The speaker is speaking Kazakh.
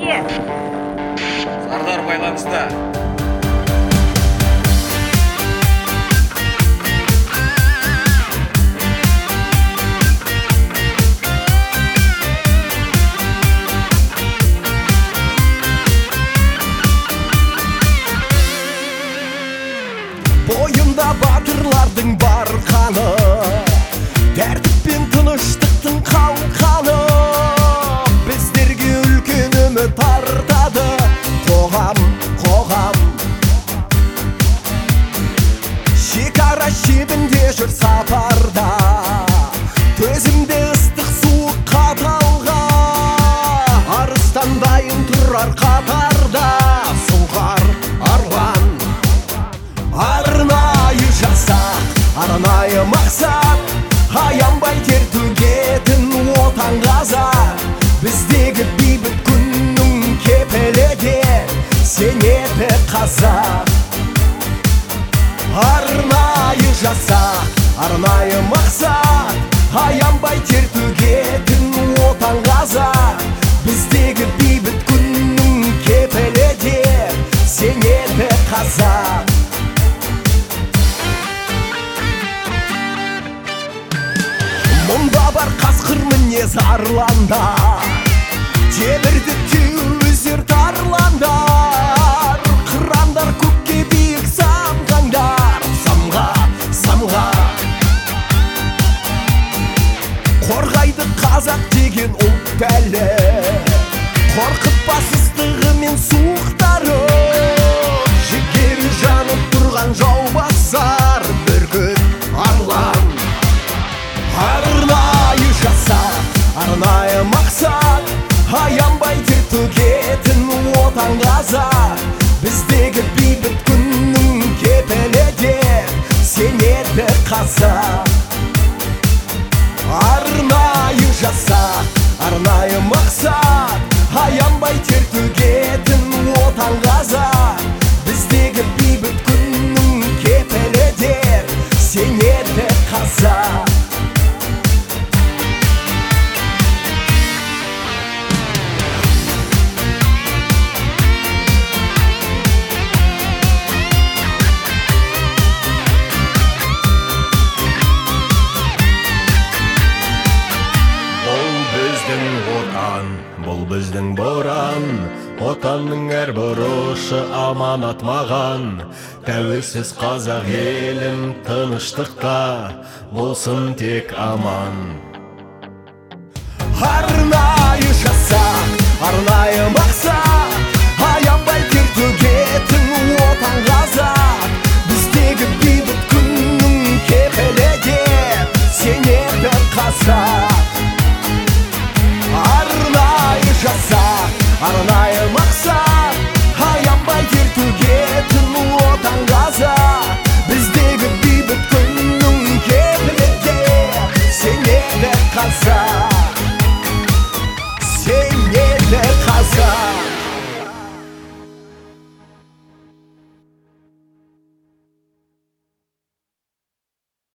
Неге? Сардар байланыста. Бойында батырлардың бар қаны, тәртіп пен тыныштықтың қалқаны, біздерге үлкен үміт артады қоғам. Шекара шебінде жүр сапарда, төзімде ыстық суық қаталға, арыстандайын тұрар қатарда, сұңғар арлан. Арнайы жасақ, арнайы мақсат, аянбай тер төгетін отан қазақ. Біздегі бейбіт күннің кепіліде сенеді қазақ. Арнайы жасақ, арнайы мақсат, аянбай тер төгетін отан қазақ. Біздегі бейбіт күннің кепіліде сенеді қазақ. Мұнда бар қасқыр мінез арландар, темірді түйізер тарландар, қырандар көкке биік самғаңдар, самға қорғайды қазақ деген ұлт әлі, қорқытпас ыстығы мен суықтары, жігері жанып тұрған жау басар бүркіт арлан. Арнайы жасақ, арнайы мақсат, аянбай тер төгетін отан қазақ. Біздегі бейбіт күннің кепіліде сенеді қазақ. Арнайы жасақ, арнайы мақсат, аянбай тер төгетін отан қазақ. Біздегі бейбіт күннің кепіліде сенеді қазақ. Бұл біздің боран, отанның әр бұрышы аманат маған. Тәуелсіз қазақ елім тыныштықта болсын тек аман. Арнайы жасақ, арнайы мақсат, аянбай тер төгетін отан қазақ. Біздегі бейбіт күннің кепіліде сенеді қазақ. Арнайы жасақ, арнайы мақсат, аянбай тер төгетін отан қазақ. Біздегі бейбіт күннің кепіліде сенеді қазақ.